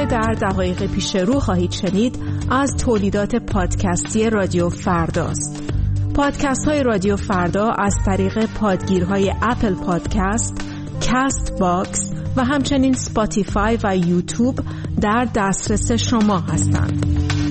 آنچه در دقایق پیش رو خواهید شنید از تولیدات پادکستی رادیو فرداست. پادکست های رادیو فردا از طریق پادگیرهای اپل پادکست، کست باکس و همچنین سپاتیفای و یوتیوب در دسترس شما هستند.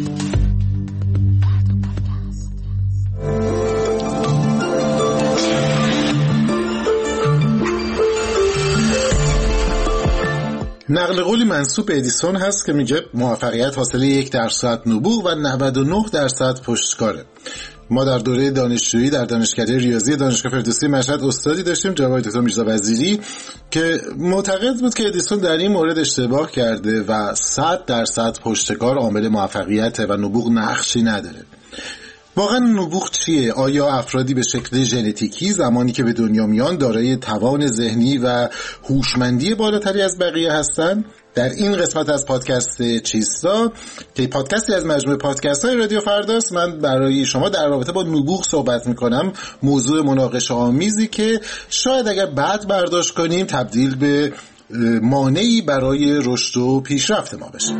نقل قولی منسوب به ادیسون هست که میگه موفقیت حاصل 1% نبوغ و 99% پشتکاره. ما در دوره دانشجویی در دانشکده ریاضی دانشگاه فردوسی مشهد استادی داشتیم، جناب دکتر میرزا وزیری، که معتقد بود که ادیسون در این مورد اشتباه کرده و 100% پشتکار عامل موفقیت و نبوغ نقشی نداره. واقعا نبوغ چیه؟ آیا افرادی به شکل ژنتیکی زمانی که به دنیا میان دارای توان ذهنی و هوشمندی بالاتری از بقیه هستند؟ در این قسمت از پادکست چیستا که پادکستی از مجموعه پادکست های رادیو فرداست، من برای شما در رابطه با نبوغ صحبت میکنم. موضوع مناقشه آمیزی که شاید اگر بد برداشت کنیم تبدیل به مانعی برای رشد و پیشرفت ما بشه.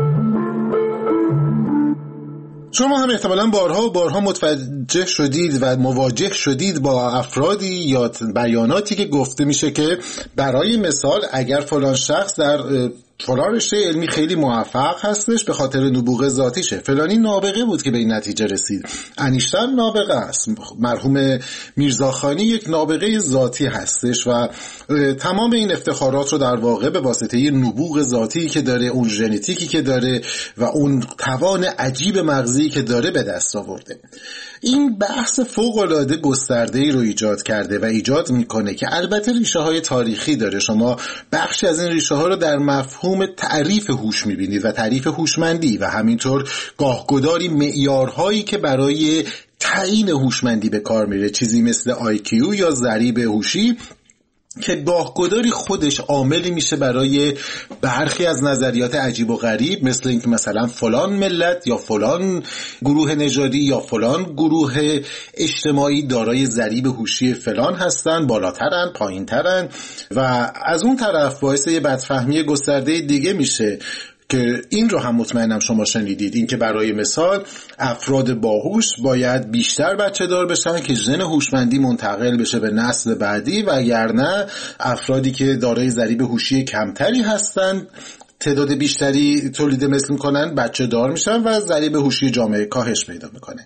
شما هم احتمالاً بارها و بارها متوجه شدید و مواجه شدید با افرادی یا بیاناتی که گفته میشه که برای مثال اگر فلان شخص در فلان رشته علمی خیلی موفق هستش به خاطر نبوغ ذاتیشه، فلانی نابغه بود که به این نتیجه رسید، انیشتین نابغه است، مرحوم میرزاخانی یک نابغه ذاتی هستش و تمام این افتخارات رو در واقع به واسطه نبوغ ذاتی که داره، اون ژنتیکی که داره و اون توان عجیب مغزی که داره به دست آورده. این بحث فوق‌العاده گسترده‌ای رو ایجاد کرده و ایجاد میکنه که البته ریشه‌های تاریخی داره. شما بخشی از این ریشه‌ها رو در مفهوم تعریف هوش می‌بینید و تعریف هوشمندی و همینطور گاهگداری معیارهایی که برای تعیین هوشمندی به کار میره، چیزی مثل IQ یا ضریب هوشی که گاهگداری خودش عاملی میشه برای برخی از نظریات عجیب و غریب، مثل اینکه مثلا فلان ملت یا فلان گروه نژادی یا فلان گروه اجتماعی دارای ضریب هوشی فلان هستن، بالاترن، پایینترن، و از اون طرف باعث یه بدفهمی گسترده دیگه میشه که این رو هم مطمئنم شما شنیدید، این که برای مثال افراد باهوش باید بیشتر بچه دار بشن که ژن هوشمندی منتقل بشه به نسل بعدی و اگر نه افرادی که دارای ضریب هوشی کمتری هستن تعداد بیشتری تولید مثل میکنن، بچه دار میشن و ضریب هوشی جامعه کاهش پیدا میکنه.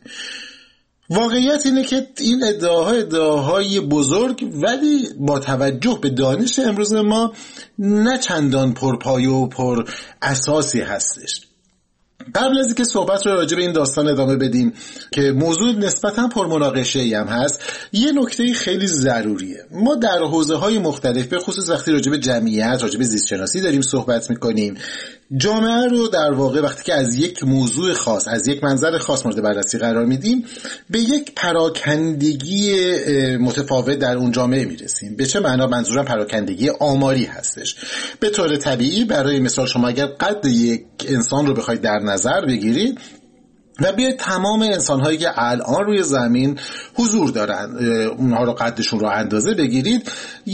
واقعیت اینه که این ادعاهای بزرگ ولی با توجه به دانش امروز ما نه چندان پرپایه و پر اساسی هستش. قبل از اینکه صحبت رو راجع به این داستان ادامه بدیم که موضوع نسبتاً پرمناقشه‌ای هم هست، یه نکته خیلی ضروریه. ما در حوزه‌های مختلف به خصوص وقتی راجع به جمعیت، راجع به زیست شناسی داریم صحبت می‌کنیم، جامعه رو در واقع وقتی که از یک موضوع خاص، از یک منظر خاص مورد بررسی قرار میدیم، به یک پراکندگی متفاوت در اون جامعه میرسیم. به چه معنا؟ منظورم پراکندگی آماری هستش. به طور طبیعی برای مثال شما اگر قد یک انسان رو بخواید در نظر بگیرید و بیاید تمام انسان‌هایی که الان روی زمین حضور دارن اونها رو قدشون رو اندازه بگیرید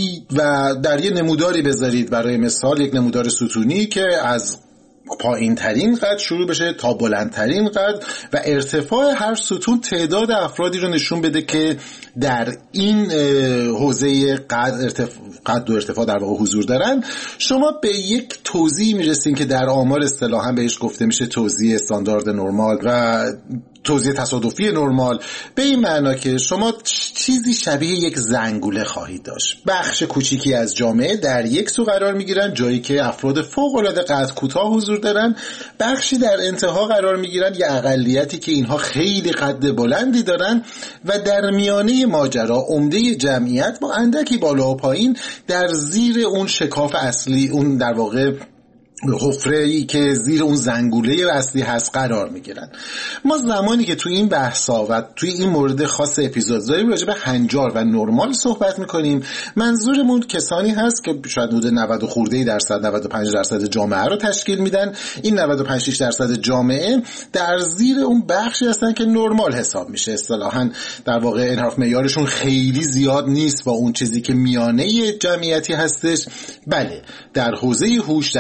و در یه نموداری بذارید، برای مثال یک نمودار ستونی که از پایین ترین قد شروع بشه تا بلندترین قد و ارتفاع هر ستون تعداد افرادی رو نشون بده که در این حوزه قد و ارتفاع در واقع حضور دارن. شما به یک توزیع میرسین که در آمار اصطلاحاً بهش گفته میشه توزیع استاندارد نرمال و توزیع تصادفی نرمال، به این معنا که شما چیزی شبیه یک زنگوله خواهید داشت. بخش کوچیکی از جامعه در یک سو قرار میگیرن، جایی که افراد فوق‌العاده قد کوتاه حضور دارن، بخشی در انتها قرار میگیرن، یه اقلیتی که اینها خیلی قد بلندی دارن و در میانه ماجرا عمده جمعیت با اندکی بالا و پایین در زیر اون شکاف اصلی، اون در واقع حفره‌ای که زیر اون زنگوله اصلی هست قرار میگیرن. ما زمانی که توی این بحثا و توی این مورد خاص اپیزود داریم راجع به هنجار و نرمال صحبت میکنیم، منظورمون کسانی هست که شاید حدود 90 خورده درصد 95% جامعه رو تشکیل میدن. این 95% جامعه در زیر اون بخشی هستن که نرمال حساب میشه. اصطلاحاً در واقع انحراف معیارشون خیلی زیاد نیست با اون چیزی که میانه جمعیتی هستش. بله، در حوزه هوش، در حوزه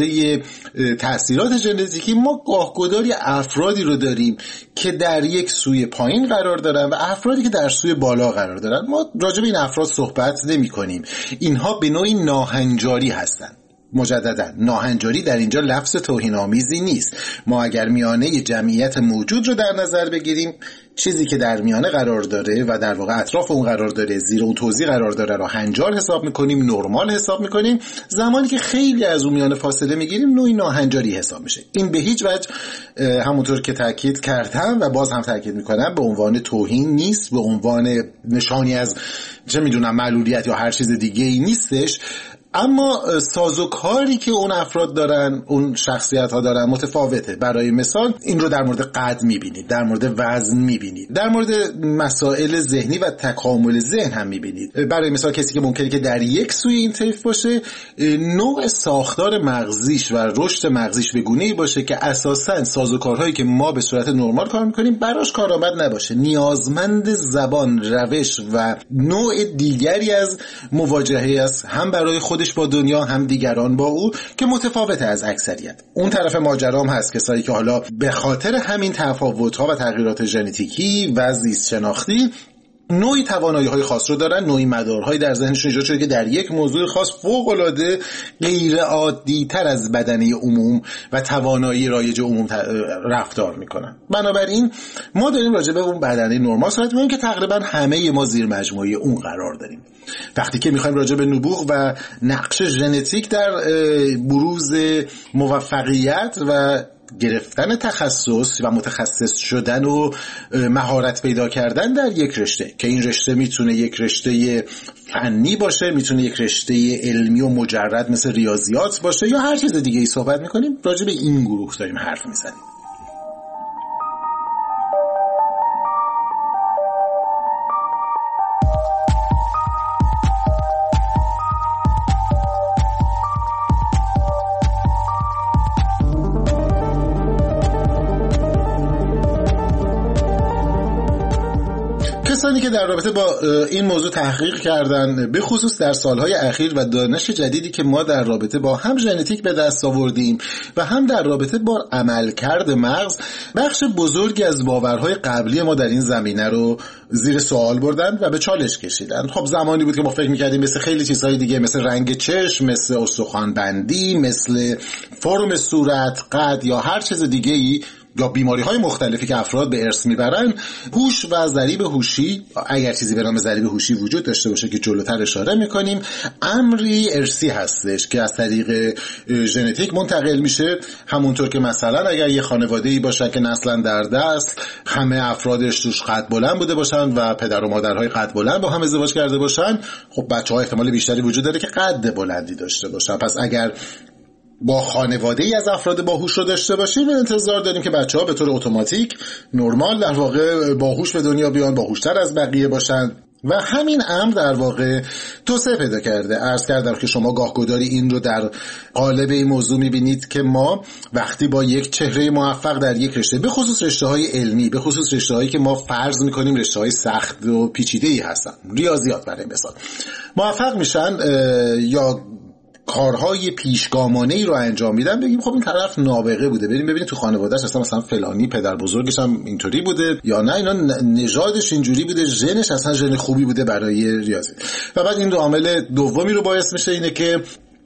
درباره تأثیرات ژنتیکی ما گاهگداری افرادی رو داریم که در یک سوی پایین قرار دارن و افرادی که در سوی بالا قرار دارن. ما راجع به این افراد صحبت نمی کنیم. اینها به نوعی ناهنجاری هستند. مجددا ناهنجاری در اینجا لفظ توهین‌آمیزی نیست. ما اگر میانه جمعیت موجود رو در نظر بگیریم، چیزی که در میانه قرار داره و در واقع اطراف اون قرار داره، زیر اون توزیع قرار داره رو هنجار حساب میکنیم، نرمال حساب میکنیم. زمانی که خیلی از اون میانه فاصله میگیریم نوعی ناهنجاری حساب میشه. این به هیچ وجه همونطور که تاکید کردم و باز هم تاکید میکنم به عنوان توهین نیست، به عنوان نشانی از چه میدونم معلولیت یا هر چیز دیگه ای نیستش. اما سازوکاری که اون افراد دارن، اون شخصیت ها دارن متفاوته. برای مثال این رو در مورد قد میبینید، در مورد وزن میبینید، در مورد مسائل ذهنی و تکامل ذهن هم میبینید. برای مثال کسی که ممکنه که در یک سوی این طیف باشه، نوع ساختار مغزیش و رشد مغزیش به گونه‌ای باشه که اساساً سازوکارهایی که ما به صورت نرمال کار میکنیم براش کارآمد نباشه. نیازمند زبان، روش و نوع دیگری از مواجهه است، هم برای خودش با دنیا هم دیگران با او، که متفاوته از اکثریت. اون طرف ماجرام هست کسایی که حالا به خاطر همین تفاوت‌ها و تغییرات ژنتیکی و زیست شناختی نوعی توانایی‌های خاص رو دارن، نوعی مدارهایی در ذهنشون ایجاد شده که در یک موضوع خاص فوق‌العاده غیر عادی‌تر از بدنه عموم و توانایی رایج عموم رفتار میکنن. بنابراین ما داریم راجع به اون بدنه نرمال صحبت می‌کنیم که تقریبا همه ما زیر مجموعه اون قرار داریم. وقتی که میخوایم راجع به نبوغ و نقش ژنتیک در بروز موفقیت و گرفتن تخصص و متخصص شدن و مهارت پیدا کردن در یک رشته، که این رشته میتونه یک رشته فنی باشه، میتونه یک رشته علمی و مجرد مثل ریاضیات باشه یا هر چیز دیگه ای صحبت میکنیم، راجع به این گروه داریم حرف میزنیم. کسانی که در رابطه با این موضوع تحقیق کردن، به خصوص در سالهای اخیر و دانش جدیدی که ما در رابطه با هم ژنتیک به دست آوردیم و هم در رابطه با عملکرد مغز، بخش بزرگی از باورهای قبلی ما در این زمینه رو زیر سوال بردن و به چالش کشیدن. خب زمانی بود که ما فکر می‌کردیم مثل خیلی چیزهای دیگه، مثل رنگ چشم، مثل استخوان‌بندی، مثل فرم صورت، قد یا هر چیز دیگه‌ای یا بیماری‌های مختلفی که افراد به ارث میبرن، هوش و ضریب هوشی، اگر چیزی به نام ضریب هوشی وجود داشته باشه که جلوتر اشاره میکنیم، امری ارثی هستش که از طریق ژنتیک منتقل میشه. همونطور که مثلا اگر یه خانواده‌ای باشه که نسلا در دست همه افرادش توش قد بلند بوده باشن و پدر و مادرهای قد بلند با هم ازدواج کرده باشن، خب بچه‌ها احتمال بیشتری وجود داره که قد بلندی داشته باشن. پس اگر با خانواده‌ای از افراد باهوش رو داشته باشیم، انتظار داریم که بچه‌ها به طور اتوماتیک نرمال در واقع باهوش به دنیا بیان، باهوشتر از بقیه باشن و همین امر در واقع توسعه پیدا کرده. عرض کردم که شما گاهگداری این رو در قالب این موضوع می‌بینید که ما وقتی با یک چهره موفق در یک رشته، به خصوص رشته‌های علمی، به خصوص رشته‌هایی که ما فرض می‌کنیم رشته‌های سخت و پیچیده‌ای هستن، ریاضیات برای مثال، موفق میشن یا کارهای پیشگامانه‌ای رو انجام میدن، بگیم خب این طرف نابغه بوده، بریم ببینیم تو خانواده‌اش مثلا فلانی پدر بزرگش هم اینطوری بوده یا نه اینا نژادش اینجوری بوده، ژنش اصلا ژن خوبی بوده برای ریاضی. و بعد این عامل دومی رو باعث میشه اینه که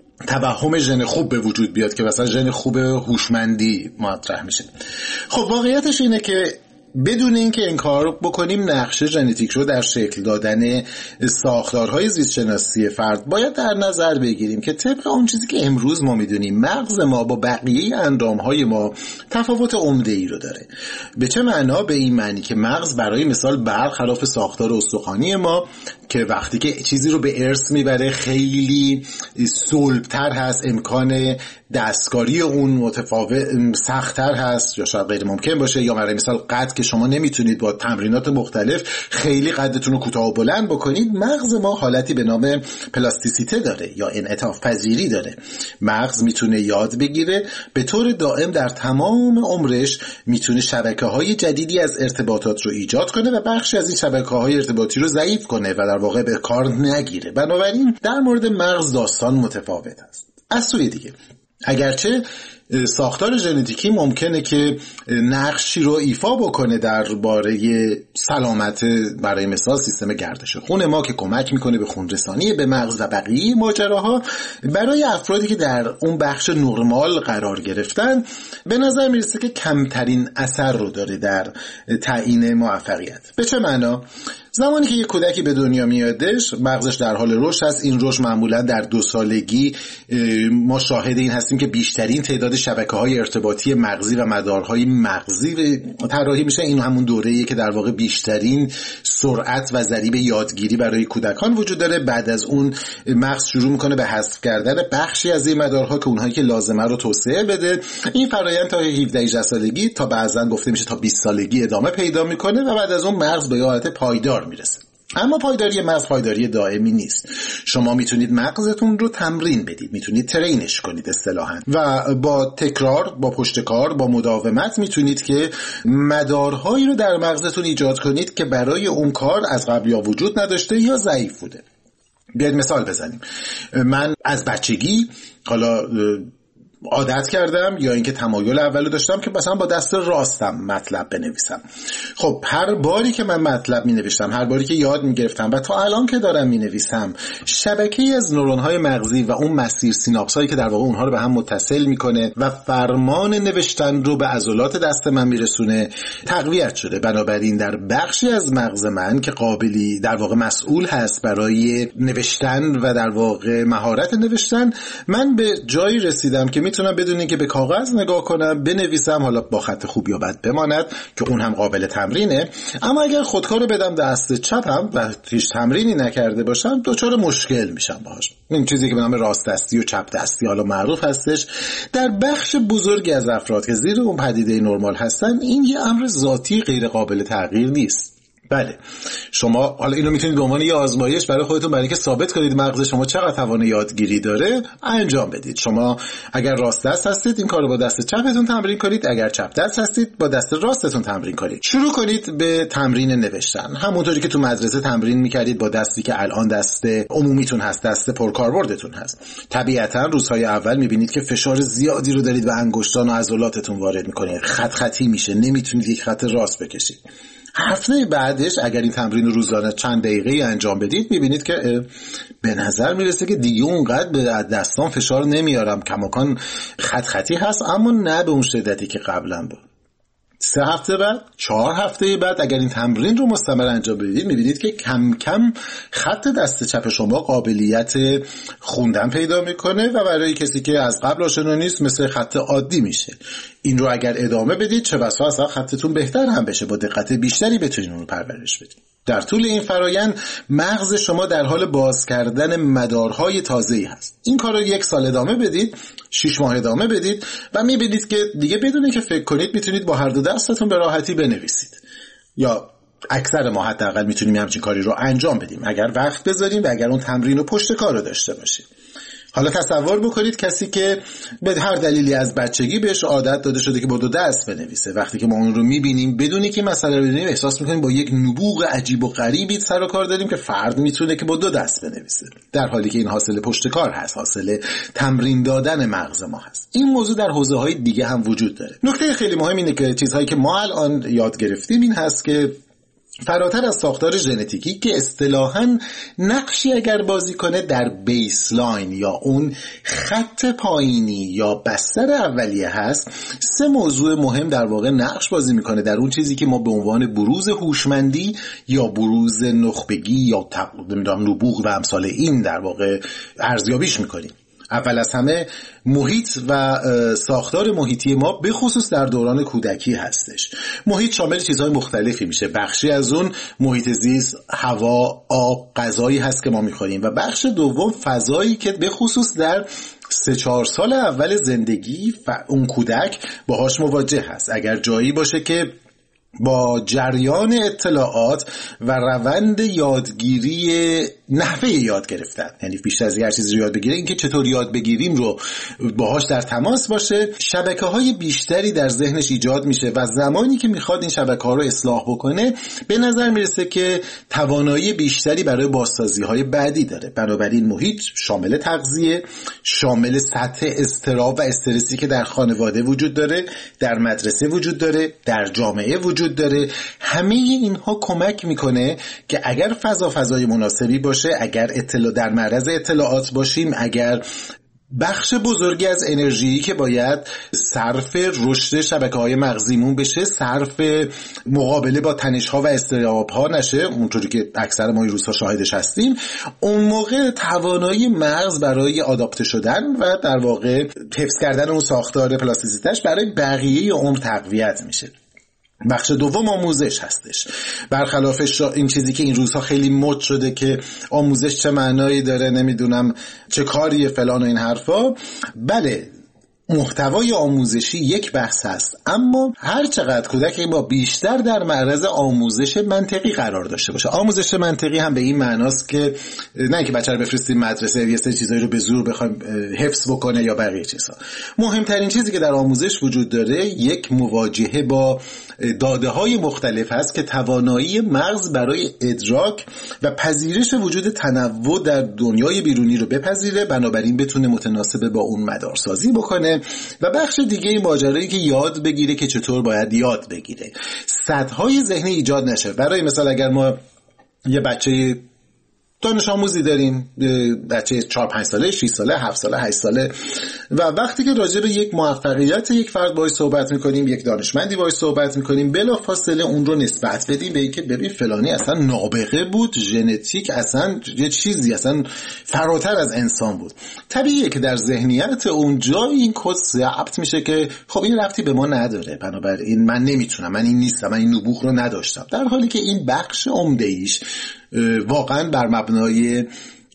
توهم ژن خوب به وجود بیاد که مثلا ژن خوب هوشمندی مطرح میشه. خب واقعیتش اینه که بدون اینکه این کار بکنیم، نقش ژنتیک رو در شکل دادن ساختارهای زیست شناسی فرد باید در نظر بگیریم که طبق اون چیزی که امروز ما میدونیم، مغز ما با بقیه اندامهای ما تفاوت عمده‌ای رو داره. به چه معنا؟ به این معنی که مغز برای مثال برخلاف ساختار استخوانی ما که وقتی که چیزی رو به ارث میبره خیلی صلب‌تر هست، امکان دستکاری اون متفاوت سخت‌تر هست یا شاید غیر ممکن باشه، یا برای مثال قد که شما نمیتونید با تمرینات مختلف خیلی قدتون رو کوتاه و بلند بکنید. مغز ما حالتی به نام پلاستیسیته داره یا انعطاف پذیری داره. مغز میتونه یاد بگیره، به طور دائم در تمام عمرش میتونه شبکه‌های جدیدی از ارتباطات رو ایجاد کنه و بخشی از این شبکه‌های ارتباطی رو ضعیف کنه و در واقع به کار نگیره. بنابراین در مورد مغز داستان متفاوت است. از سوی دیگه اگرچه ساختار ژنتیکی ممکنه که نقشی رو ایفا بکنه درباره سلامت، برای مثال سیستم گردش خون ما که کمک میکنه به خون رسانی به مغز و بقیه ماجراها، برای افرادی که در اون بخش نرمال قرار گرفتن به نظر میرسه که کمترین اثر رو داره در تعیین موفقیت. به چه معنا؟ زمانی که یک کودکی به دنیا میادش، مغزش در حال رشد است. این رشد معمولا در 2 سالگی ما شاهد این هستیم که بیشترین تعداد شبکه‌های ارتباطی مغزی و مدارهای مغزی طراحی میشه. این همون دوره‌ایه که در واقع بیشترین سرعت و ضریب یادگیری برای کودکان وجود داره. بعد از اون مغز شروع میکنه به حذف کردن بخشی از این مدارها که اونهایی که لازمه رو توسعه بده. این فرآیند تا 17-18 سالگی تا بعضا گفته میشه تا 20 سالگی ادامه پیدا میکنه و بعد از اون مغز به حالت پایدار میرسه. اما پایداری مغز پایداری دائمی نیست. شما میتونید مغزتون رو تمرین بدید، میتونید ترینش کنید اصطلاحاً، و با تکرار، با پشتکار، با مداومت میتونید که مدارهایی رو در مغزتون ایجاد کنید که برای اون کار از قبل یا وجود نداشته یا ضعیف بوده. بیاید مثال بزنیم. من از بچگی حالا عادت کردم یا اینکه تمایل اولو داشتم که مثلا با دست راستم مطلب بنویسم. خب هر باری که من مطلب می نوشتم، هر باری که یاد می گرفتم و تا الان که دارم می نویسم، شبکه‌ای از نورون‌های مغزی و اون مسیر سیناپس‌هایی که در واقع اونها رو به هم متصل میکنه و فرمان نوشتن رو به عضلات دست من میرسونه تقویت شده. بنابراین در بخشی از مغز من که قابلی در واقع مسئول هست برای نوشتن و در واقع مهارت نوشتن، من به جایی رسیدم که میتونم بدون اینکه به کاغذ نگاه کنم بنویسم، حالا با خط خوب یا بد بماند که اون هم قابل تمرینه. اما اگر خودکارو بدم دست چپم و هیچ تمرینی نکرده باشم دچار مشکل میشم باهاش. این چیزی که به نام راست دستی و چپ دستی حالا معروف هستش. در بخش بزرگی از افراد که زیر اون پدیده نرمال هستن این یه امر ذاتی غیر قابل تغییر نیست. بله، شما حالا اینو میتونید به عنوان یه آزمایش برای خودتون، برای اینکه ثابت کنید مغز شما چقدر توان یادگیری داره، انجام بدید. شما اگر راست دست هستید این کارو با دست چپتون تمرین کنید، اگر چپ دست هستید با دست راستتون تمرین کنید. شروع کنید به تمرین نوشتن، همونطوری که تو مدرسه تمرین میکردید با دستی که الان دست عمومیتون هست، دست پرکاربردتون هست. طبیعتا روزهای اول میبینید که فشار زیادی رو دارید و انگشتان و عضلاتتون وارد میکنید، خط خطی میشه، نمیتونید یک خط راست بکشید. هفته بعدش اگر این تمرین روزانه چند دقیقه انجام بدید میبینید که به نظر میرسه که دیگه اونقدر به دستان فشار نمیارم، کماکان خط خطی هست اما نه به اون شدتی که قبلا بود. 3 هفته بعد، 4 هفته بعد اگر این تمرین رو مستمر انجام بدید میبینید که کم کم خط دست چپ شما قابلیت خوندن پیدا میکنه و برای کسی که از قبل آشنا نیست مثل خط عادی میشه. این رو اگر ادامه بدید چه بسا اصلا خطتون بهتر هم بشه، با دقت بیشتری بتونید اون رو پرورش بدید. در طول این فرایند مغز شما در حال باز کردن مدارهای تازه‌ای هست. این کار رو 1 سال ادامه بدید، 6 ماه ادامه بدید و میبینید که دیگه بدون که فکر کنید میتونید با هر دو دستتون به راحتی بنویسید. یا اکثر ما حداقل میتونیم همچین کاری رو انجام بدیم اگر وقت بذاریم و اگر اون تمرین و پشت کار رو داشته باشیم. حالا تصور بکنید کسی که به هر دلیلی از بچگی بهش عادت داده شده که با 2 دست بنویسه، وقتی که ما اون رو میبینیم بدونی که مسئله رو بدونیم احساس میکنیم با یک نبوغ عجیب و غریبی سر و کار داریم که فرد میتونه که با 2 دست بنویسه، در حالی که این حاصل پشت کار هست، حاصل تمرین دادن مغز ما هست. این موضوع در حوزه‌های دیگه هم وجود داره. نکته خیلی مهم اینه که چیزهایی که ما الان یاد گرفتیم این هست که فراتر از ساختار ژنتیکی که اصطلاحاً نقشی اگر بازی کنه در بیسلاین یا اون خط پایینی یا بستر اولیه هست، 3 موضوع مهم در واقع نقش بازی میکنه در اون چیزی که ما به عنوان بروز هوشمندی یا بروز نخبگی یا نبوغ و امثال این در واقع ارزیابیش میکنیم. اول از همه محیط و ساختار محیطی ما به خصوص در دوران کودکی هستش. محیط شامل چیزهای مختلفی میشه. بخشی از اون محیط زیست، هوا، آب، غذایی هست که ما میخوریم و بخش دوم فضایی که به خصوص در 3-4 سال اول زندگی اون کودک باهاش مواجه هست. اگر جایی باشه که با جریان اطلاعات و روند یادگیری، نحوه یاد گرفتن، یعنی بیشتر از هر چیزی رو یاد بگیره، اینکه چطور یاد بگیریم رو باهاش در تماس باشه، شبکه‌های بیشتری در ذهنش ایجاد میشه و زمانی که میخواد این شبکه‌ها رو اصلاح بکنه به نظر میرسه که توانایی بیشتری برای بازسازی‌های بعدی داره. بنابراین محیط شامل تغذیه، شامل سطح اضطراب و استرسی که در خانواده وجود داره، در مدرسه وجود داره، در جامعه وجود داره، همه اینها کمک میکنه که اگر فضای مناسبی باشه، اگر در معرض اطلاعات باشیم، اگر بخش بزرگی از انرژی که باید صرف رشد شبکه‌های مغزیمون بشه صرف مقابله با تنش‌ها و اضطراب‌ها نشه، اونطوری که اکثر ما این روزها شاهدش هستیم، اون موقع توانایی مغز برای آداپته شدن و در واقع حفظ کردن اون ساختار پلاستیسیتش برای بقیه عمر تقویت میشه. بخش دوم آموزش هستش. برخلاف این چیزی که این روزها خیلی مد شده که آموزش چه معنایی داره، نمیدونم چه کاریه فلان و این حرفا، بله محتوای آموزشی یک بحث هست، اما هر چقدر کودک با بیشتر در معرض آموزش منطقی قرار داشته باشه. آموزش منطقی هم به این معناست که نه اینکه بچه رو بفرستیم مدرسه یه سری چیزایی رو به زور بخوایم حفظ بکنه یا بقیه چیزها. مهمترین چیزی که در آموزش وجود داره یک مواجهه با داده های مختلف هست که توانایی مغز برای ادراک و پذیرش وجود تنوع در دنیای بیرونی رو بپذیره، بنابراین بتونه متناسب با اون مدارسازی بکنه. و بخش دیگه این ماجرایی که یاد بگیره که چطور باید یاد بگیره، سطح‌های ذهنی ایجاد نشه. برای مثال اگر ما یه بچه دانش آموزی داریم، بچه 4-5 ساله، 6 ساله، 7 ساله، 8 ساله، و وقتی که راجع به یک موفقیت یک فرد باهاش صحبت میکنیم، یک دانشمندی باهاش صحبت میکنیم، بلافاصله اون رو نسبت بدیم به اینکه ببین فلانی اصلا نابغه بود، ژنتیک اصلا یه چیزی اصلا فراتر از انسان بود. طبیعیه که در ذهنیت اونجا این کد ضبط میشه که خب این ربطی به ما نداره، بنابراین من نمیتونم، من این نیستم، من این نبوغ رو نداشتم، در حالی که این بخش عمده ایش واقعا بر مبنای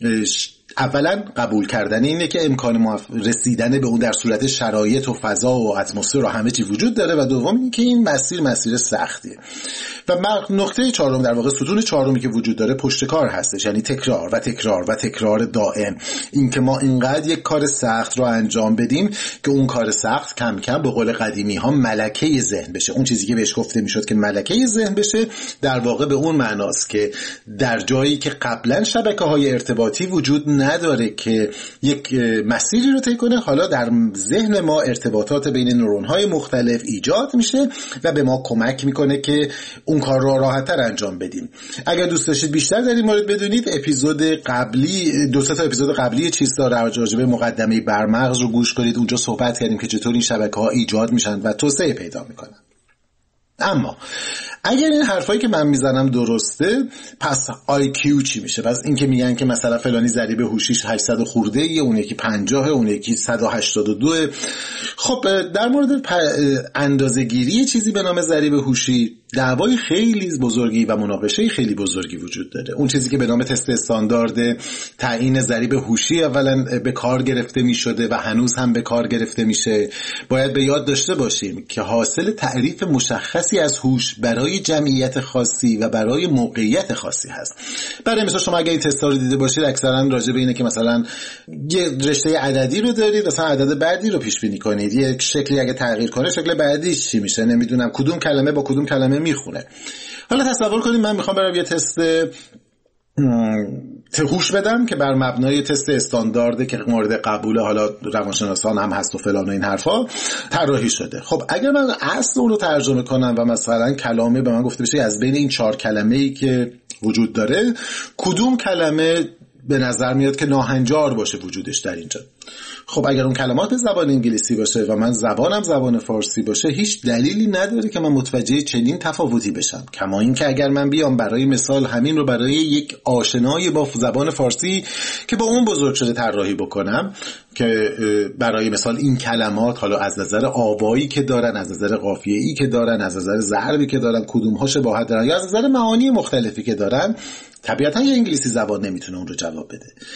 اولا قبول کردن اینه که امکان رسیدن به اون در صورت شرایط و فضا و اتمسفر و همه چی وجود داره، و دوم این که این مسیر سختیه. و نقطه چهارم، در واقع ستون چهارمی که وجود داره پشتکار هستش، یعنی تکرار و تکرار و تکرار دائم. این که ما اینقدر یک کار سخت رو انجام بدیم که اون کار سخت کم کم به قول قدیمی ها ملکه ذهن بشه. اون چیزی که بهش گفته میشد که ملکه ذهن بشه در واقع به اون معناست که در جایی که قبلا شبکه‌های ارتباطی وجود نداره که یک مسیری رو طی کنه، حالا در ذهن ما ارتباطات بین نورون‌های مختلف ایجاد میشه و به ما کمک میکنه که اون کار رو راحت‌تر انجام بدیم. اگر دوست داشتید بیشتر در این مورد بدونید، اپیزود قبلی، 2 تا اپیزود قبلی چیزا راجع به مقدمه برمغز رو گوش کنید. اونجا صحبت کردیم که چطور این شبکه‌ها ایجاد میشن و توسعه پیدا میکنن. اما اگر این حرفایی که من میزنم درسته، پس IQ چی میشه؟ پس این که میگن که مثلا فلانی ضریب هوشیش 800 خورده ایه، اون یکی 50، اون یکی 182. خب در مورد اندازه‌گیری چیزی به نام ضریب هوشی دعوای خیلی بزرگی و مناقشه خیلی بزرگی وجود داره. اون چیزی که به نام تست استاندارد تعیین ضریب هوشی اولا به کار گرفته میشده و هنوز هم به کار گرفته میشه. باید به یاد داشته باشیم که حاصل تعریف مشخصی از هوش برای جمعیت خاصی و برای موقعیت خاصی هست. برای مثلا شما اگه این تستا رو دیده باشید، اکثرا راجع به اینه که مثلا یه رشته عددی رو دارید، مثلا عدد بعدی رو پیش بینی کنید، یک شکلی اگه تغییر کنه شکل بعدیش چی میشه، نمیدونم کدوم کلمه با کدوم کلمه میخونه. حالا تصور کنید من میخوام برام یه تست هوش بدم که بر مبنای تست استاندارد که مورد قبول حالا روانشناسان هم هست و فلان و این حرفا طراحی شده. خب اگر من اصل اون رو ترجمه کنم و مثلا کلمه به من گفته بشه از بین این 4 کلمه‌ای که وجود داره کدوم کلمه به نظر میاد که ناهنجار باشه وجودش در اینجا، خب اگر اون کلمات به زبان انگلیسی باشه و من زبانم زبان فارسی باشه، هیچ دلیلی نداره که من متوجه چنین تفاوتی بشم. کما این که اگر من بیام برای مثال همین رو برای یک آشنایی با زبان فارسی که با اون بزرگ شده طراحی بکنم، که برای مثال این کلمات حالا از نظر آوایی که دارن، از نظر قافیه‌ای که دارن، از نظر ضربی که دارن، کدوم‌ها شباهت دارن یا از نظر معانی مختلفی که دارن، طبیعتاً یه انگلیسی زبان نمیتونه اون رو جواب بده.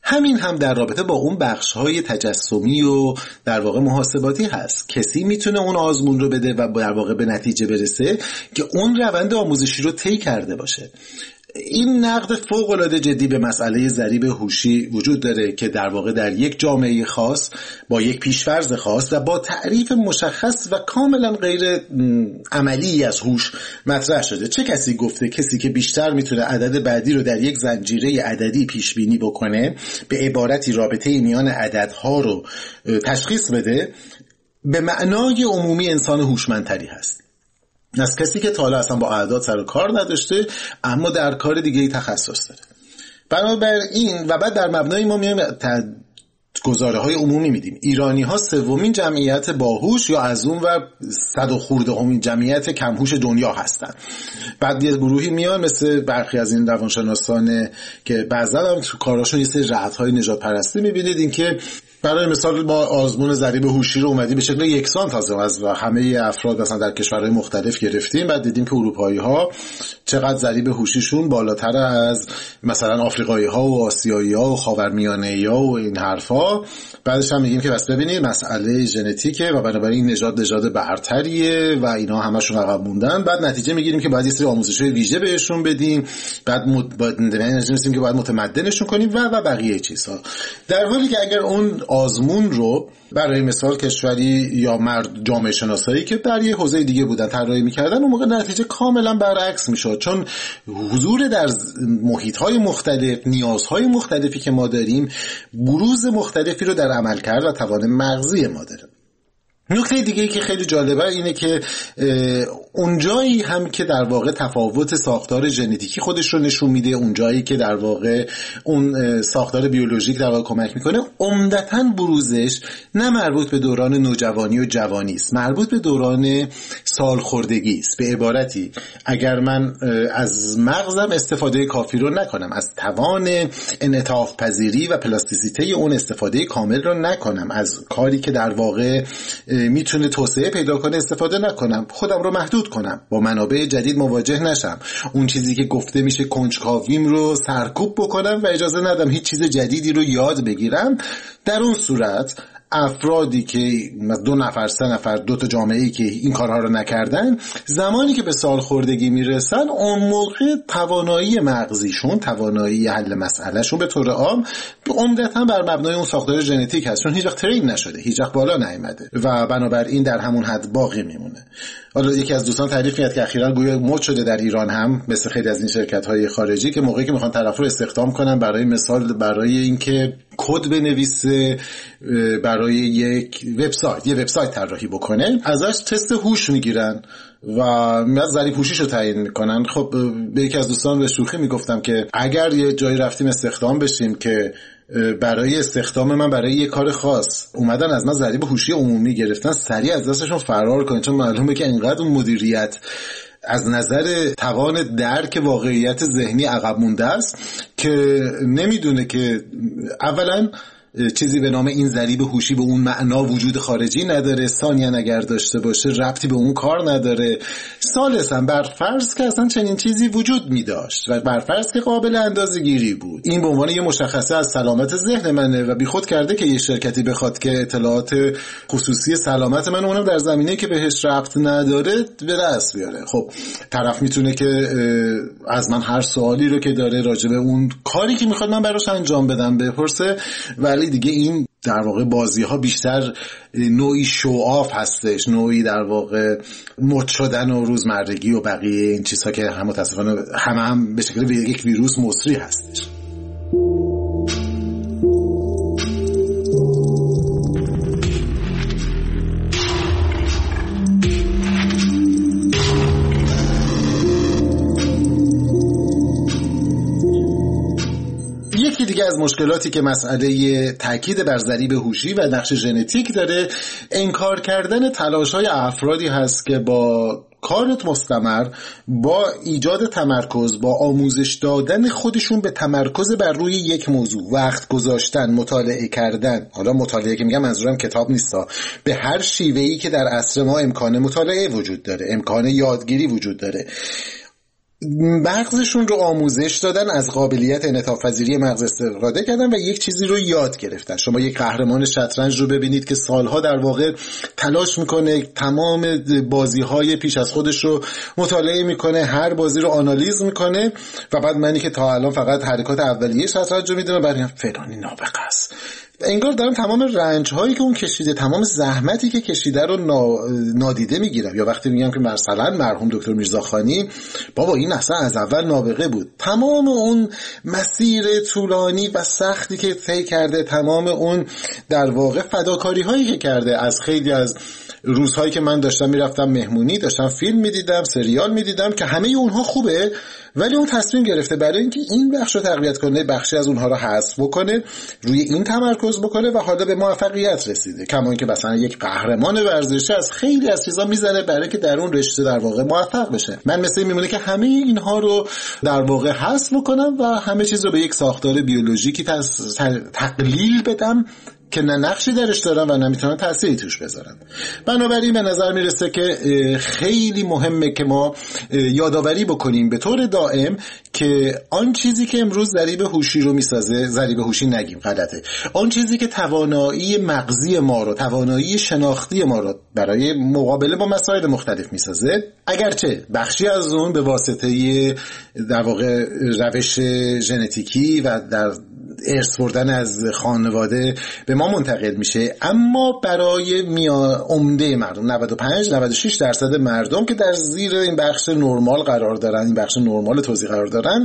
همین هم در رابطه با اون بخش‌های تجسمی و در واقع محاسباتی هست. کسی میتونه اون آزمون رو بده و در واقع به نتیجه برسه که اون روند آموزشی رو طی کرده باشه. این نقد فوق‌العاده جدی به مسئله ضریب هوشی وجود داره که در واقع در یک جامعه خاص با یک پیش‌فرض خاص و با تعریف مشخص و کاملا غیر عملی از هوش مطرح شده. چه کسی گفته کسی که بیشتر میتونه عدد بعدی رو در یک زنجیره عددی پیش بینی بکنه، به عبارتی رابطه میان عددها رو تشخیص بده، به معنای عمومی انسان هوشمندتری هست از کسی که تا حالا اصلا با اعداد سر و کار نداشته اما در کار دیگه‌ای تخصص داره. بنابراین و بعد در مبنای ما میایم گزاره‌های عمومی میدیم. ایرانی‌ها سومین جمعیت باهوش یا از اون و 100 خورده همین جمعیت کمهوش دنیا هستن. بعد یه گروهی میان مثل برخی از این روانشناسان که بعضا هم تو کاراشون یه سری رعدهای نژاد پرستی میبینید، این که برای مثال ما آزمون ضریب هوشی رو اومدیم به شکل یکسان تازه از همه افراد مثلا در کشورهای مختلف گرفتیم، بعد دیدیم که اروپایی‌ها چقدر ضریب هوشیشون بالاتر از مثلا آفریقایی‌ها و آسیایی‌ها و خاورمیانه‌ای‌ها و این حرفا. بعدش هم میگیم که بس ببینید مسئله ژنتیکه و بنابراین نژاد برتریه و اینا همشون عقب موندن. بعد نتیجه میگیریم که باید یه سری آموزش‌های ویژه بهشون بدیم، بعد نتیجه که باید متمدنشون کنیم و بقیه چیزها. در حالی که اگر اون آزمون رو برای مثال کشوری یا جامعه شناسایی که در یه حوزه دیگه بودن طراحی می‌کردن، اون موقع نتیجه کاملا برعکس میشد، چون حضور در محیط‌های مختلف، نیازهای مختلفی که ما داریم، بروز مختلفی رو در عملکرد و توان مغزی ما داره. نکته دیگه‌ای که خیلی جالبه اینه که اونجایی هم که در واقع تفاوت ساختار ژنتیکی خودش رو نشون میده، اونجایی که در واقع اون ساختار بیولوژیک در واقع کمک میکنه، عمدتاً بروزش نه مربوط به دوران نوجوانی و جوانی است، مربوط به دوران سالخوردگی است. به عبارتی اگر من از مغزم استفاده کافی رو نکنم، از توان انعطاف پذیری و پلاستیسیته اون استفاده کامل رو نکنم، از کاری که در واقع میتونه توسعه پیدا کنه استفاده نکنم، خودم رو محدود کنم، با منابع جدید مواجه نشم، اون چیزی که گفته میشه کنجکاویم رو سرکوب بکنم و اجازه ندم هیچ چیز جدیدی رو یاد بگیرم، در اون صورت افرادی که 2 نفر 3 نفر 2 تا جامعه‌ای که این کارها رو نکردن، زمانی که به سالخوردگی میرسن اون موقع توانایی مغزیشون، توانایی حل مسئلهشون به طور عام عمدتاً بر مبنای اون ساختار ژنتیک هست، چون هیچ وقت ترین نشده، هیچ وقت بالا نیامده و بنابراین در همون حد باقی میمونه. حالا یکی از دوستان تعریف کرد که اخیراً گویا مد شده در ایران هم مثل خیلی از این شرکت‌های خارجی که موقعی که میخوان طرف رو استخدام کنن برای مثال برای اینکه کد بنویسه برای یک وبسایت طراحی بکنه، ازش تست هوش میگیرن و از ضریب هوشیشو تعیین میکنن. خب به یکی از دوستان به شوخی میگفتم که اگر یه جایی رفتیم استخدام بشیم که برای استخدام من برای یه کار خاص اومدن از من ضریب هوشی عمومی گرفتن، سریع از دستشون فرار کنید، چون معلومه که اینقدر اون مدیریت از نظر توان درک واقعیت ذهنی عقب مونده است که نمیدونه که اولا چیزی به نام این ضریب هوشی به اون معنا وجود خارجی نداره، ثانیاً اگر داشته باشه ربطی به اون کار نداره، ثالثاً بر فرض که اصلا چنین چیزی وجود می داشت و بر فرض که قابل اندازه‌گیری بود، این به عنوان یه مشخصه از سلامت ذهن منه و بیخود کرده که یه شرکتی بخواد که اطلاعات خصوصی سلامت من اونم در زمینه‌ای که بهش ربط نداره به دست بیاره. خب طرف میتونه که از من هر سوالی رو که داره راجع به اون کاری که میخواد من براش انجام بدم بپرسه، ولی دیگه این در واقع بازی ها بیشتر نوعی شوآف هستش، نوعی در واقع مد شدن و روزمرگی و بقیه این چیزها که هم متاسفانه هم به شکل یک ویروس مصری هستش. یکی دیگه از مشکلاتی که مسئله تاکید بر ضریب هوشی و نقش ژنتیک داره، انکار کردن تلاش‌های افرادی هست که با کارت مستمر، با ایجاد تمرکز، با آموزش دادن خودشون به تمرکز بر روی یک موضوع، وقت گذاشتن، مطالعه کردن، حالا مطالعه که میگم منظورم کتاب نیستا، به هر شیوهی که در عصر ما امکان مطالعه وجود داره، امکان یادگیری وجود داره، مغزشون رو آموزش دادن، از قابلیت انعطاف پذیری مغز استفاده کردن و یک چیزی رو یاد گرفتن. شما یک قهرمان شطرنج رو ببینید که سالها در واقع تلاش میکنه، تمام بازی‌های پیش از خودش رو مطالعه میکنه، هر بازی رو آنالیز میکنه و بعد منی که تا الان فقط حرکات اولیه شطرنج رو میدونم برای فلانی نابغه است. انگار دارم تمام رنج هایی که اون کشیده، تمام زحمتی که کشیده رو نادیده میگیرم. یا وقتی میگم که مثلا مرحوم دکتر میرزاخانی، بابا این اصلا از اول نابغه بود، تمام اون مسیر طولانی و سختی که طی کرده، تمام اون در واقع فداکاری هایی که کرده، از خیلی از روزهایی که من داشتم میرفتم مهمونی، داشتم فیلم میدیدم، سریال میدیدم که همه اونها خوبه، ولی اون تصمیم گرفته برای اینکه این بخش رو تقویت کنه، بخشی از اونها رو حذف بکنه، روی این تمرکز بکنه و حالا به موفقیت رسیده. کما اینکه مثلا یک قهرمان ورزشی از خیلی از چیزا میزنه برای اینکه در اون رشته در واقع موفق بشه. من مثل میمونه که همه اینها رو در واقع حذف بکنم و همه چیز رو به یک ساختار بیولوژیکی تقلیل بدم که نه نقشی درش دارن و نمیتونن تأثیری توش بذارن. بنابراین به نظر میرسه که خیلی مهمه که ما یادآوری بکنیم به طور دائم که آن چیزی که امروز ضریب هوشی رو میسازه، ضریب هوشی نگیم غلطه، آن چیزی که توانایی مغزی ما رو، توانایی شناختی ما رو برای مقابله با مسائل مختلف میسازه، اگرچه بخشی از اون به واسطه در واقع روش ژنتیکی و در ارث بردن از خانواده به ما منتقل میشه، اما برای عمده مردم 95-96% مردم که در زیر این بخش نرمال قرار دارن، این بخش نرمال توزیع قرار دارن،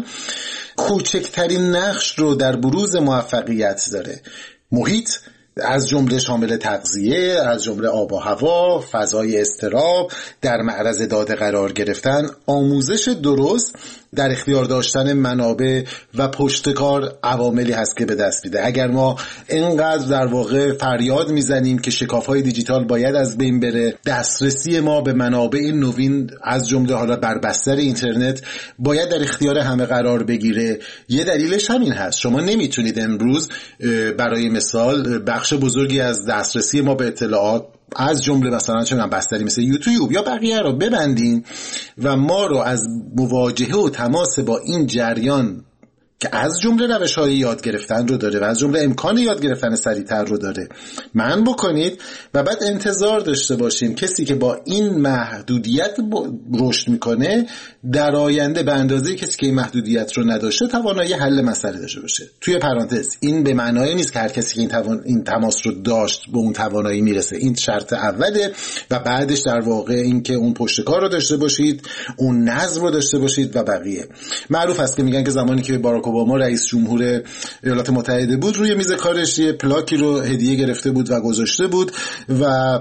کوچکترین نقش رو در بروز موفقیت داره. محیط از جمله شامل تغذیه، از جمله آب و هوا، فضای اضطراب، در معرض داده قرار گرفتن، آموزش درست، در اختیار داشتن منابع و پشتکار عواملی هست که به دست میده. اگر ما اینقدر در واقع فریاد میزنیم که شکاف‌های دیجیتال باید از بین بره، دسترسی ما به منابع نوین از جمله حالا بر بستر اینترنت باید در اختیار همه قرار بگیره، یه دلیلش همین هست. شما نمیتونید امروز برای مثال بخش بزرگی از دسترسی ما به اطلاعات از جمله مثلا چون بستری مثل یوتیوب یا بقیه رو ببندین و ما رو از مواجهه و تماس با این جریان که از جمله روش‌های یاد گرفتن رو داره و از جمله امکان یاد گرفتن سریع‌تر رو داره منع بکنید و بعد انتظار داشته باشیم کسی که با این محدودیت رشد میکنه در آینده به اندازه کسی که این محدودیت رو نداشته توانایی حل مسئله داشته باشه. توی پرانتز این به معنای نیست که هر کسی که این تماس رو داشت به اون توانایی میرسه، این شرط اوله و بعدش در واقع این که اون پشتکار رو داشته باشید، اون نظم رو داشته باشید و بقیه. معروف است که میگن که زمانی که باراک اوباما رئیس جمهور ایالات متحده بود روی میز کارش یه پلاکی رو هدیه گرفته بود و گذاشته بود و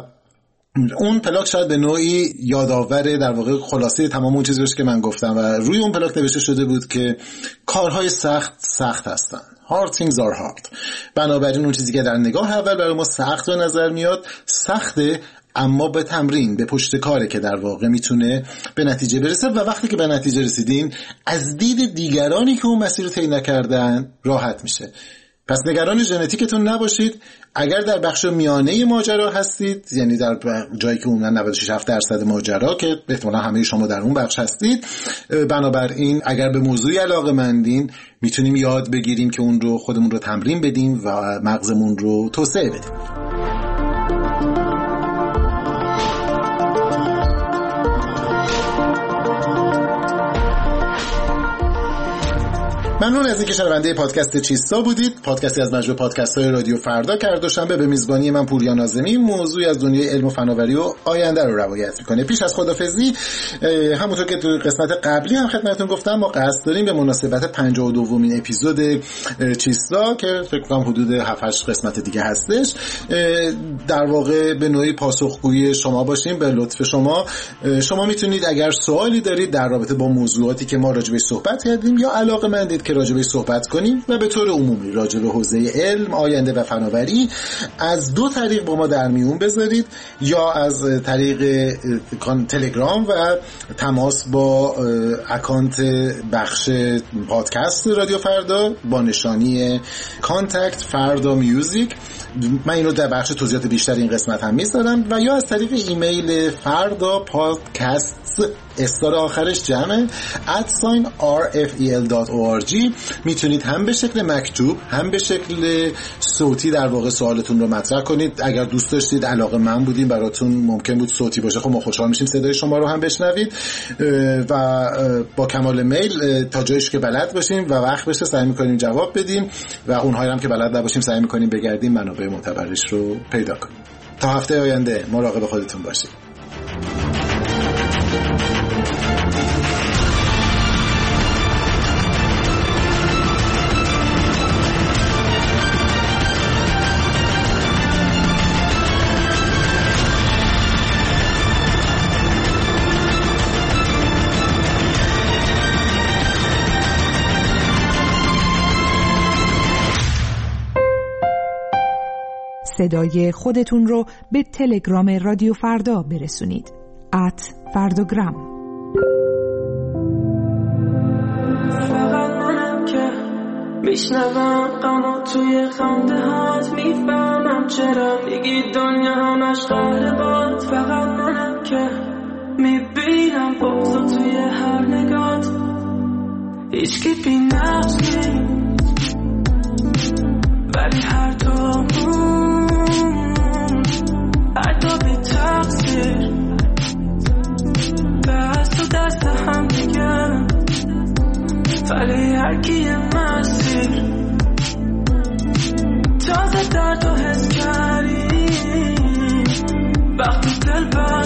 اون پلاک شاید به نوعی یادآور در واقع خلاصه تمام اون چیزی که من گفتم و روی اون پلاک نوشته شده بود که کارهای سخت هستن. Hard things are hard. بنابراین اون چیزی که در نگاه اول برای ما سخت به نظر میاد سخته، اما به تمرین، به پشت کاره که در واقع میتونه به نتیجه برسه و وقتی که به نتیجه رسیدین از دید دیگرانی که اون مسیر رو طی نکردن راحت میشه. پس نگران ژنتیکتون نباشید. اگر در بخش میانه ماجرا هستید، یعنی در جایی که عموما 96% ماجرا که احتمالاً همه شما در اون بخش هستید، بنابراین اگر به موضوعی علاقه‌مندین میتونیم یاد بگیریم که اون رو خودمون رو تمرین بدیم و مغزمون رو توسعه بدیم. ممنون از اینکه شنونده پادکست چیستا بودید. پادکستی از مجموعه پادکست‌های رادیو فردا که هر دوشنبه به میزبانی من پوریا ناظمی موضوعی از دنیای علم و فناوری و آینده رو روایت می‌کنه. پیش از خدافظی همونطور که تو قسمت قبلی هم خدمتتون گفتم ما قصد داریم به مناسبت 52مین اپیزود چیستا که فکر کنم حدود 7-8 قسمت دیگه هستش در واقع به نوعی پاسخگویی شما باشیم. به لطف شما میتونید اگر سوالی دارید در رابطه با موضوعاتی که ما راجع بهش صحبت کردیم یا علاقه‌مندید که راجع بهش صحبت کنیم و به طور عمومی راجع به حوزه علم، آینده و فناوری از دو طریق با ما در میون بذارید، یا از طریق تلگرام و تماس با اکانت بخش پادکست رادیو فردا با نشانی کانتکت فردا میوزیک. من اینو در بخش توضیحات بیشتر این قسمت هم میذارم، و یا از طریق ایمیل فردا پادکست استار آخرش جمعه @rfel.org. میتونید هم به شکل مکتوب هم به شکل صوتی در واقع سوالتون رو مطرح کنید. اگر دوست داشتید، علاقه من بودیم، براتون ممکن بود صوتی باشه، خب ما خوشحال میشیم صدای شما رو هم بشنوید و با کمال میل تا جایش که بلد باشیم و وقت بشه سعی میکنیم جواب بدیم و اونهایی هم که بلد نباشیم سعی میکنیم بگردیم منابع معتبرش رو پیدا کنیم. تا هفته آینده مراقب خودتون باشید. صدای خودتون رو به تلگرام رادیو فردا برسونید. @فرداگرام. فقط منم که میشنوم غمو توی خنده هات، میفهمم چرا میگی دنیا همش قهر باد. فقط منم که میبینم بغضو توی هر نگات، هیچکی بی نقصی ولی هر تو بی تقصیر دست و دست هم دیگه، ولی هر کیه مسیر. تازه درد و حس کردیم وقتی دل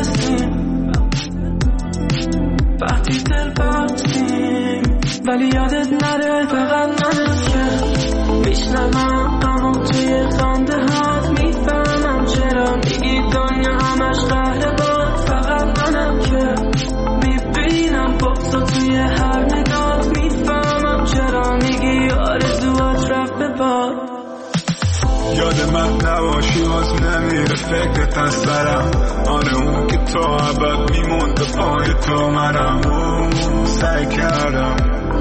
بستیم، ولی یادت نره فقط منم که میشنوم غمو توی خنده هات، میفهمم چرا میگی دنیا همش قهر باد. فقط منم که میبینم بغضو توی هر نگات، میفهمم چرا میگی آرزوات رفت به باد. یاد من نباشی باز نمیره فکرت از سرم، آره اون که تو ابد میمونده پای تو منم. سعی کردم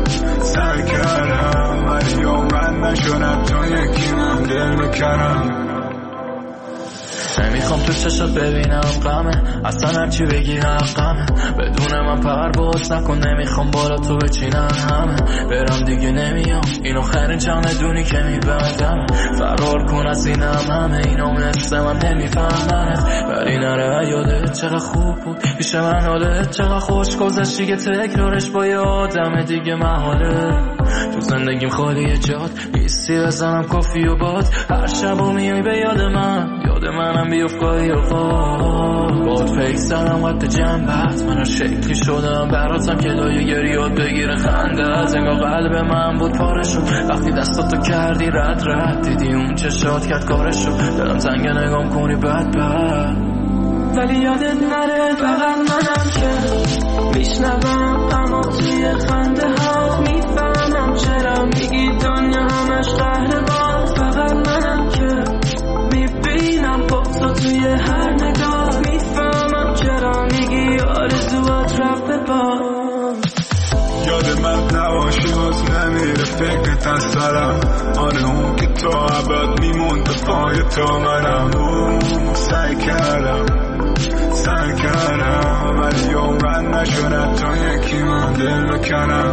ولی عمرن نشدم تو یکی من دل بکرم. نمیخوام تو چشات ببینم غمه، اصلا هرچی بگی حقمه، بدون من پرواز نکن، نمیخوام بالا تو بچینن همه. برم دیگه نمیام، اینو خرین چمدونی که میبندم، فرار کن از اینم همه، اینو مثل من نمیفهمنت. ولی نره یادت چقدر خوب بود پیش من، حالت چقدر خوش گذشتی که تکرارش با یه آدم دیگه محاله. تو زندگیم خالیه جاد نیستی، بزنم کافی و باد، هر شب و میای به یاد منم بیفگاهی و باد فکر زدم قد جنبت، من هر شکلی شدم براتم که لایه گریاد بگیره خنده از انگاه قلب من بود پاره شد وقتی دستاتو کردی رد دیدی اون چشات کرد کارشو، دلم تنگه نگام کنی بد ولی یادت نره فقط منم که میشنوم غمو توی خنده هات، میفهمم چرا میگی دنیا همش قهر باد. فقط منم که میبینم بغضو توی هر نگاه، میفهمم چرا میگی آرزوات رفت به باد. یاد من نباشی باز نمیره فکرت از سرم، آره اون که تو ابد میمونده پای تو منم. سعی کردم ولی عمرن نشدم تا یکی من دل بکنم.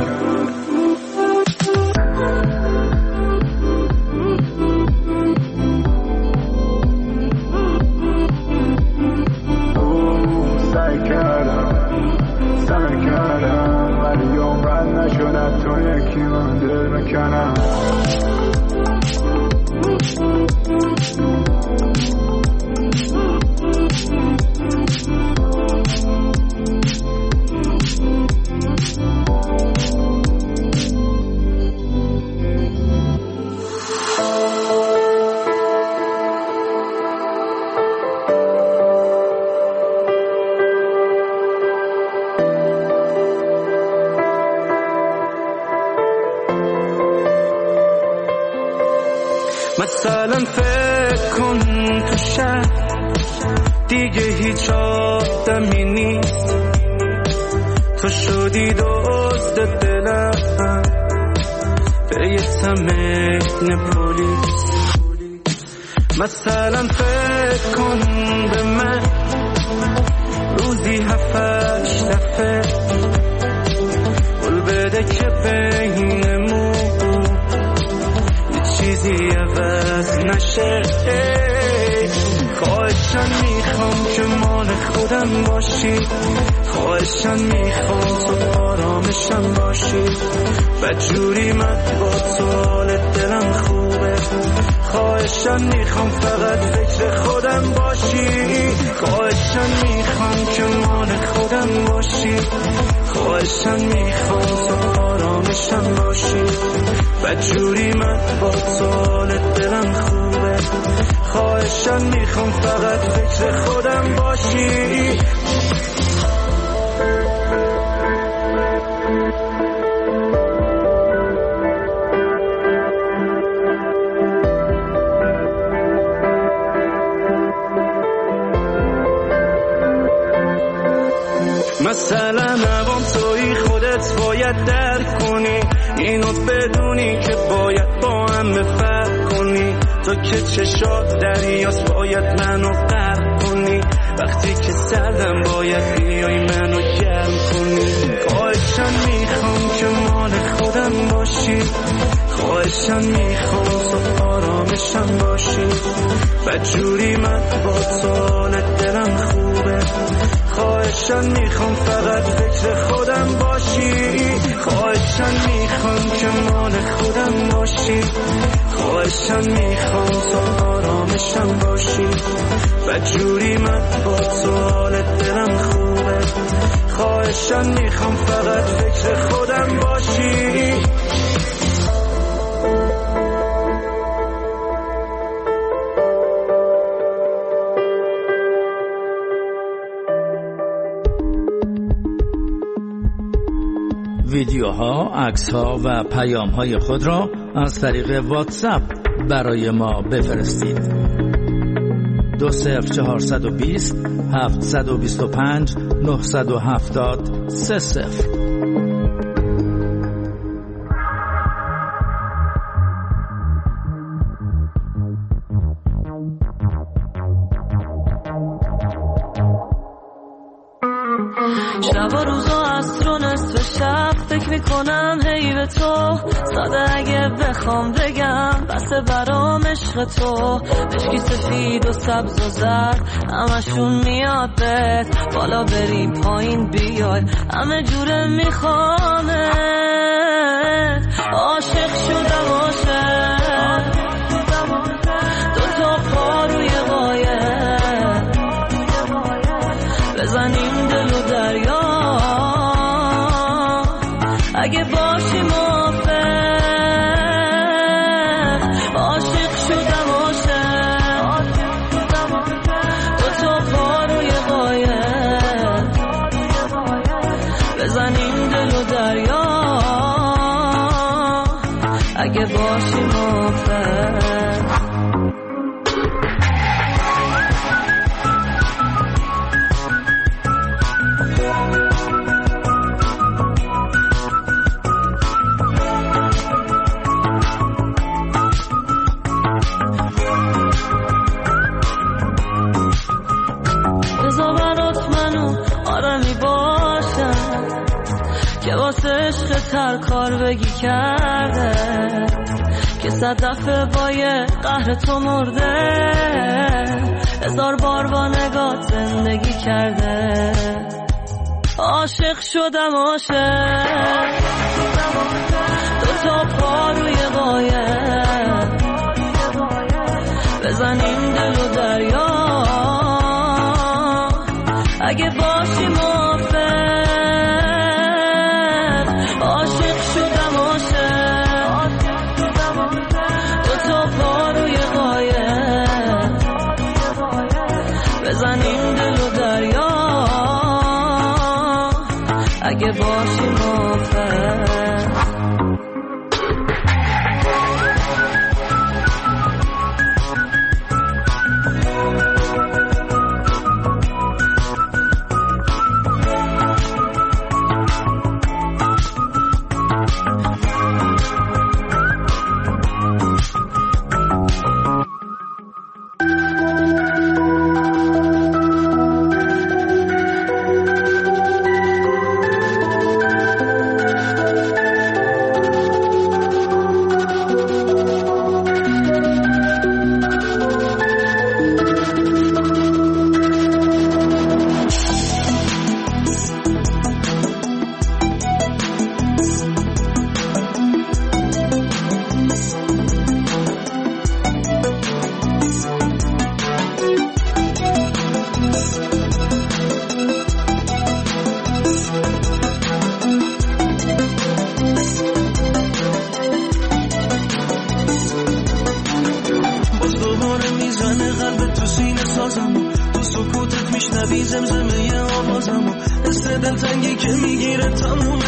سعی کردم ولی عمرن نشدم تا یکی من دل بکنم. مثلا فکر کن تو شب دیگه هیچ آدمی نیست، تو شدی دزد دلم به یه تمرین پلیس. مثلا فکر کن به من روزی 7-8 دفعه خودم باشی، خواهشن میخوام تو آرامشم باشی، بدجوری من با تو حال دلم خوبه، خواهشن میخوام فقط فکر خودم باشی، خواهشن میخوام که مال خودم باشی، خواهشن میخوام تو آرامشم باشی، بدجوری من با تو حال دلم خوبه، خواهشن میخوام فقط فکر خودم باشی. مثلا نوام توی خودت باید درک کنی، اینو بدونی که باید با هم فرق کنی، تو که چشات دریاست باید منو غرق کنی، وقتی که سردم باید بیای منو گرم کنی، خواهشم میخوام که مال خودم باشی، خواهشم میخوام تو آرامشم باشی، بدجوری من با تو حال دلم خوبه، خواهشم میخوام فقط فکر خودم باشی، خواهشم میخوام که مال خودم باشی، خواهشم میخوام تو آرامشم باشی، بدجوری من با تو حال دلم خوبه، خواهشم میخوام فقط فکر خودم باشی. ویدیوها، عکس‌ها و پیام‌های خود را از طریق واتساپ برای ما بفرستید. 20420 725 970 30. شب و روزا عصر و نصف شب فکر میکنم هی به تو، ساده اگه بخوام بگم بسه برام عشق تو، مشکی سفید و سبز و زرد همشون میاد بهت، بالا بریم پایین بیای همه جوره میخوامت، عاشق شدم عاشق، دوتا پا روی قایق، بزنیم دل و دریا اگه باشی موافق، عاشق شدم عاشق، دوتا پا روی قایق، بزنیم دل و دریا اگه باشی موافق. عشق تر کار بگی کرده که 100 دفعه با یه قهر تو مرده، 1000 بار با نگات زندگی کرده، عاشق شدم عاشق، دوتا پا روی قایق، بزنیم دل و دریا اگه باشی موافق، عاشق شدم عاشق، دوتا پا روی قایق، بزنیم دل و دریا اگه باشی موافق.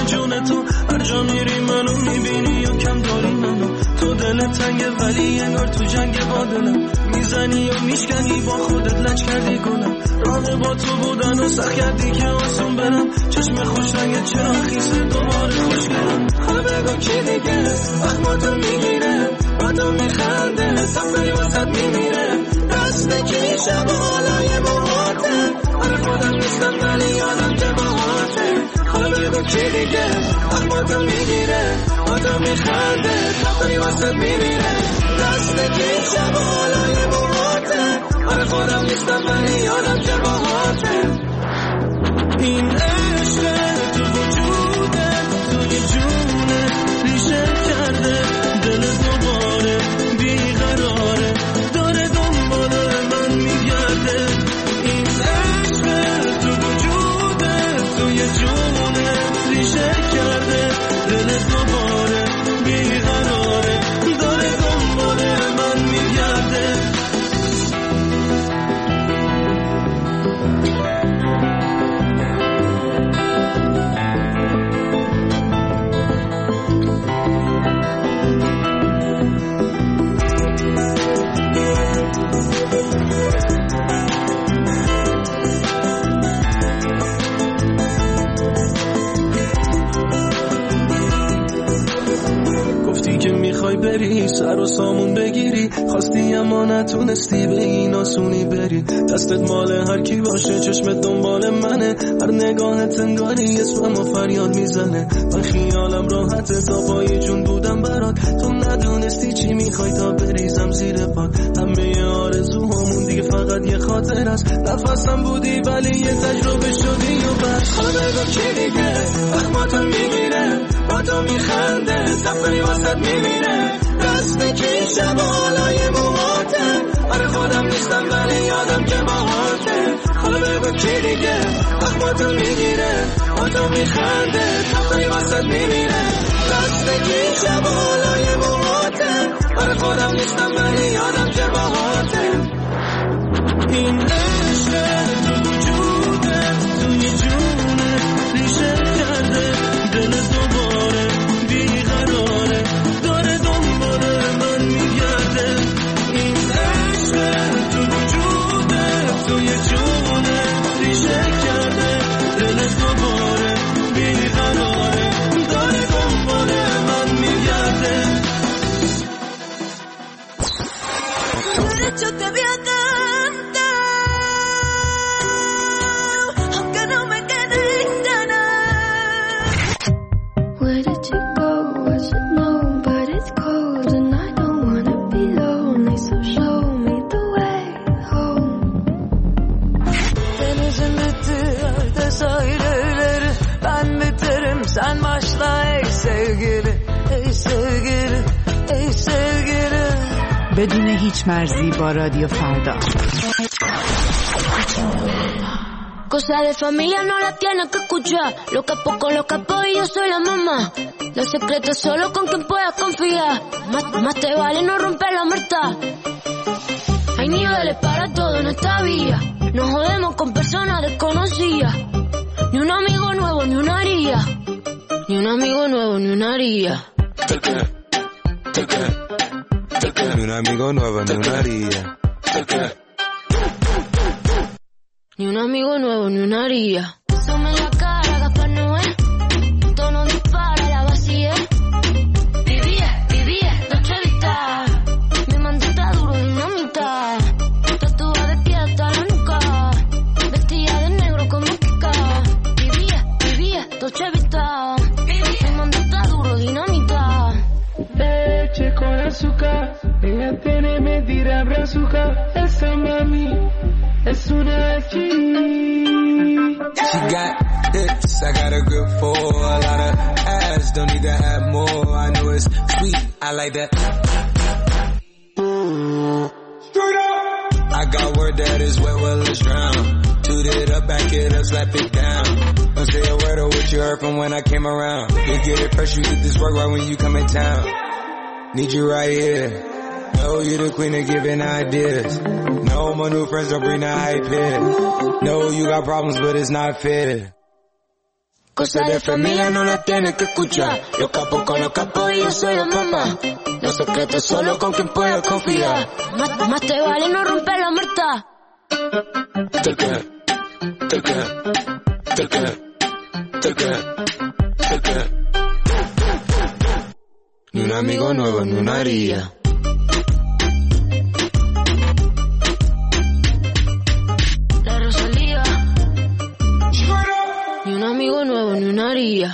جون تو هر جا میری منو میبینی یا کم داری منو تو دل تنگه ولی انگار تو جنگ با دلم میزنی یا میشکنی با خودت لج کردی گلم راه با تو بودن و سخت کردی که آسون برم چشم خوش رنگت چرا خیسه دوباره خوش گرم بگو کی دیگه اخماتو میگیره با تو میخنده سفری واسد میمیره دست کی شب و حالای موهاته آره خودم نیستم ولی یادم که باهاته بگو کی دیگه اخماتو میگیره با تو میخنده سفری واسد میمیره دست کی شب و حالای موهاته آره خودم نیستم ولی یادم که باهاته این عشق تو وجوده توی جونه ریشه کرده دل دوباره بیقراره داره دنبال من میگرده این عشق تو وجوده توی جونه ریشه کرده دل دوباره بیقراره داره دنبال من میگرده بری سر و سامون بگیری خواستی اما نتونستی به این آسونی بری دستت مال هر کی باشه چشمت دنبال منه هر نگاهت انگاری اسمم و فریاد میزنه من خیالم راحته تا پای جون بودم برات تو ندونستی چی میخوای تا بریزم زیر پات همه آرزوهامون دیگه فقط یه خاطر است نفسم بودی ولی یه تجربه شدی و بس بگو کی دیگه اخماتو میگیره با تو میخنده سفری واسد میمیره دست کی شب و حالای موهاته آره خودم نیستم ولی یادم که باهاته بگو کی دیگه اخماتو میگیره با تو میخنده سفری واسد میمیره دست کی شب و حالای موهاته آره خودم نیستم ولی یادم که باهاته این عشق تو وجوده توی جونه ریشه کرده دل دوباره بیقراره داره دنبال من میگرده این عشق تو وجوده توی جونه ریشه کرده دل دوباره بیقراره داره دنبال من میگرده Yo te vi cantar, aunque no me quede ganas. Where did you go? I should know, but it's cold and I don't wanna be lonely. So show me the way home. Denizin bitti, sahilleri ben biterim, sen başla ey sevgili, ey sevgili, ey sevgili. بدون هیچ مرزی با رادیو فردا. Cosa de familia no la tienes que escuchar. Lo capo con lo capo y yo soy la mamá. Los secretos solo con quien puedas confiar. Más te vale no romper la muerta. Hay niveles para todo en esta vía. Nos jodemos con personas desconocidas. Ni un amigo nuevo ni una haría. Ni un amigo nuevo ni una haría. Ni un amigo nuevo ni una haría. Ni un amigo nuevo ni una haría. Sume la cara, Gaspar Noé. Tono dispara, la vacía. Vivía, noche vista. Mi mandita duro, dinamita. Tatuada de pie hasta la nuca. Vestida de negro como Kika. Vivía, noche vista. Mi mandita duro, dinamita. Leche con azúcar, ella tiene medida brazuca. Esa mami es una G. She got hips, I got a grip for a lot of ass. Don't need to have more. I know it's sweet, I like that. I got word that is wet, well it's drown. Toot it up, back it up, slap it down. Don't say a word of what you heard from when I came around. You get it fresh, you get this work right when you come in town. Need you right here. Know you the queen of giving ideas. No, my new friends don't bring the hype here. Know you got problems, but it's not fair. Cosas de familia no las tienes que escuchar. Los capos con los capos y yo soy la mamá. Los secretos solo con quien puedas confiar. Más te vale no romper la muerta. Ni un amigo nuevo ni una haría. La Rosalía. Ni un amigo nuevo ni una haría.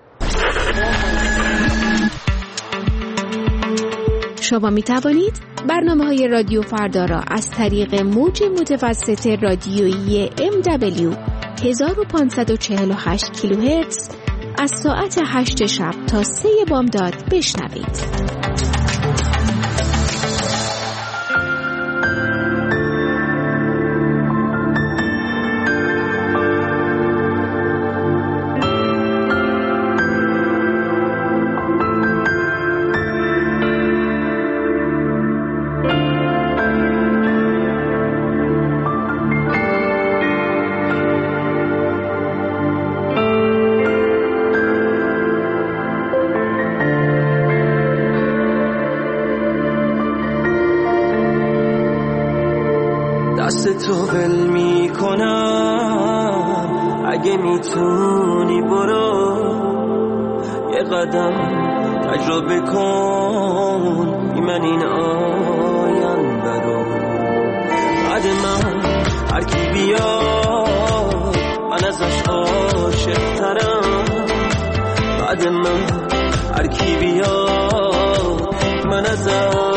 شما می توانید برنامه‌های رادیو فردا را از طریق موج متوسط رادیویی MW 1548 کیلوهرتز از ساعت 8 شب تا 3 بامداد بشنوید. دست تو ول میکنم اگه میتونی برو یه قدم تجربه کن بی من این آینده رو بعد من هر کی بیاد من ازش عاشق ترم بعد من هر کی بیاد من ازش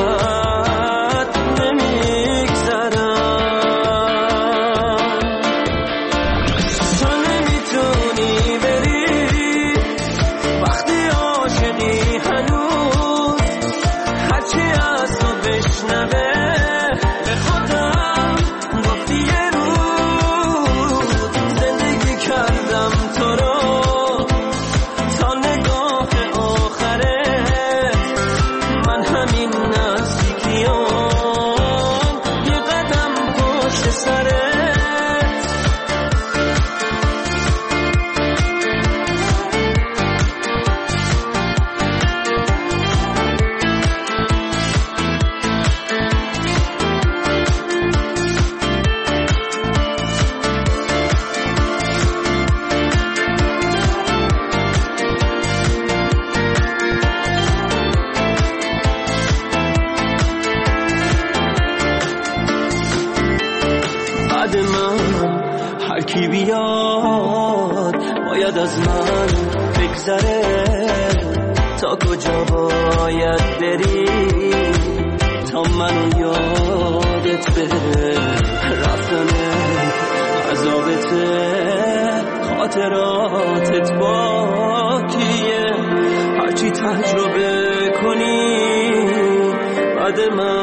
کی بیاد باید از من بگذره تا کجا باید بری تا منو یادت بره رفتن عذابته خاطراتت باکیه هرچی تجربه کنی بعد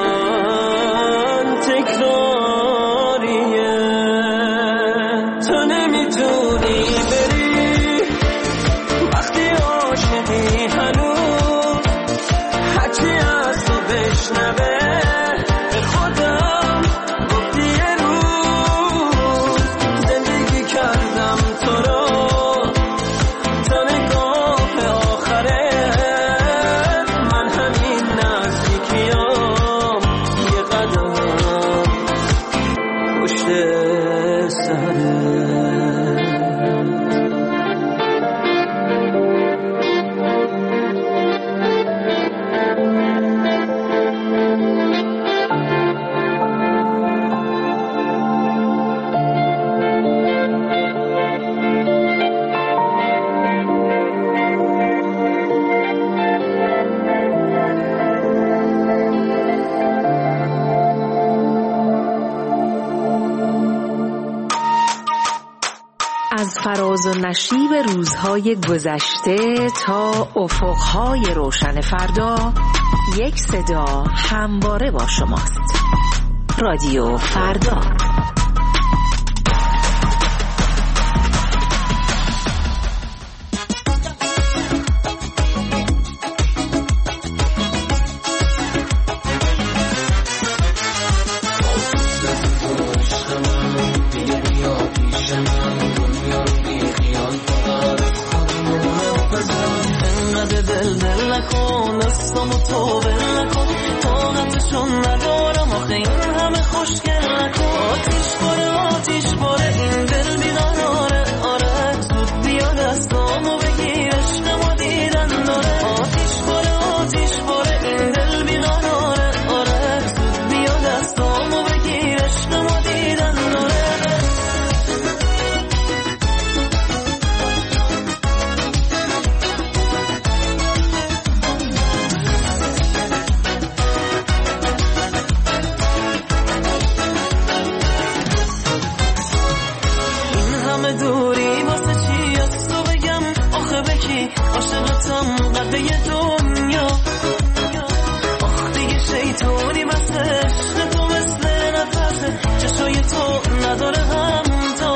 من تکراریه تو نمیتونی بری وقتی عاشقی هنوز هرچی از تو بشنوه به خودم گفتی یه روز زندگی کردم تو رو تا نگاه آخره من همین نزدیکیام یه قدم پشت سره از فراز و نشیب روزهای گذشته تا افقهای روشن فردا یک صدا همواره با شماست. رادیو فردا. نکن دستامو تو بل نکن طاقتشون ندارم آخه این همه خوشگل نکن آتیش باره این دل بیقراره آره زود بیا دستامو بگیر عشقمو دیدن داره آتیش باره این دل بیقراره آره زود بیا دستامو بگیر عشقمو دیدن داره دوری واسه چی از تو بگم آخه بکی عاشقتم قده دنیا آخ دیگه شیطونی بس عشق تو مثل نفسه چشای تو نداره همتا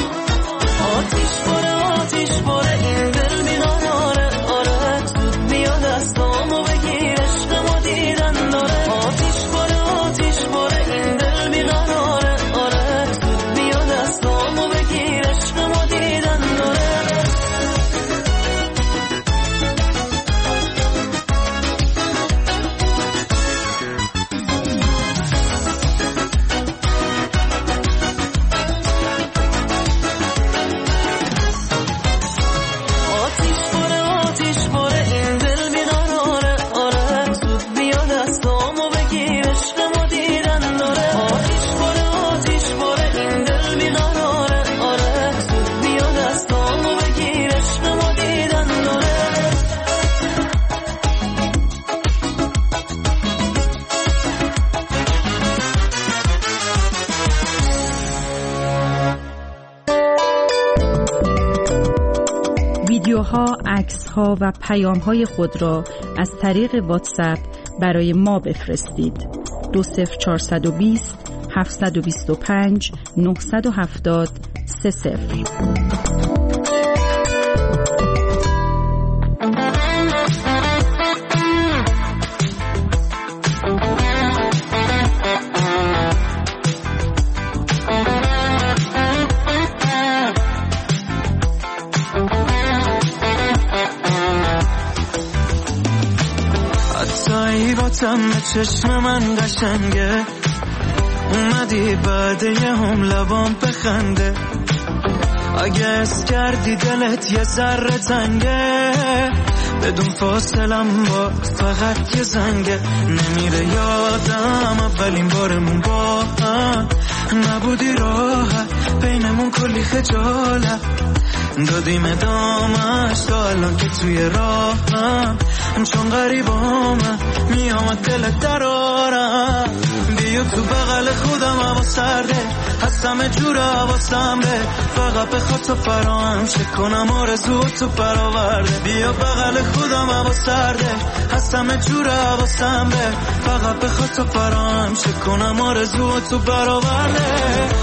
آتیش باره این دل بیقراره آره زود بیا دستامو بگیر عشقمو دیدن داره آتیش باره این دل بیقراره آره زود بیا دستامو بگیر عشقمو دیدن داره آتیش باره این دل بیقراره آره زود بیا دستامو بگیر عشقمو دیدن داره آتیش باره این دل بیقراره آره زود بیا دستامو بگیر عشقمو دیدن داره ویدیوها، عکس‌ها و پیام‌های خود را از طریق واتساپ برای ما بفرستید. 20420 725 970 30. حتم به چشم من قشنگه اومدی بعد یه هم لبام بخنده اگه اس کردی دلت یه ذره تنگه بدون فاصلم با فقط یه زنگه نمیره یادم اولین بارمون با هم نبودی راحت بینمون کلی خجالت دادیم ادامش تا الان که توی راهم چون غریبامه میامد دلت درارم بیا تو بغل خودم هوا سرده هستم جور حواسم به فقط بخواد تو فراهم شه کنم آرزو تو برآورده بیا بغل خودم هوا سرده هستم جور حواسم به فقط بخواد تو فراهم شه کنم آرزو تو برآورده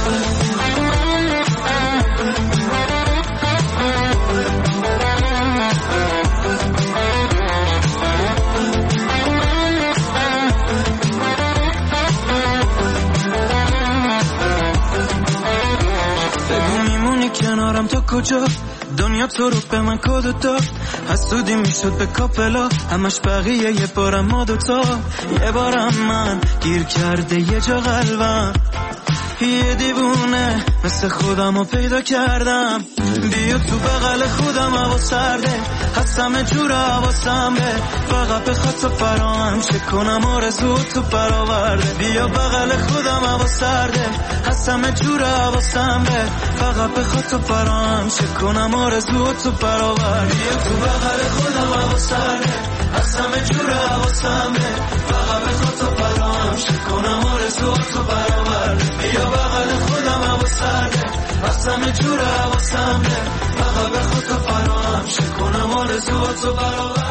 کنارم تا کجا دنیا تو رو به من کد داد حسودی میشد به کاپلا همش بقیه یه بارم ما دوتا یه بارم من گیر کرده یه جا قلبم یه دیوونه مثل خودم رو پیدا کردم بیا تو بغل خودم هوا سرده هستم جور حواسم به فقط بخواد تو فراهم شه کنم آرزو تو برآورده بیا بغل خودم هوا سرده هستم جور حواسم به فقط بخواد تو فراهم شه کنم آرزو تو برآورده بیا تو بغل خودم هوا سرده هستم جور حواسم به فقط بخواد تو فراهم شه کنم آرزو تو برآورده بیا بغل خودم هوا سرده هستم جور حواسم به فقط بخواد تو فراهم شه کنم آرزو تو برآورده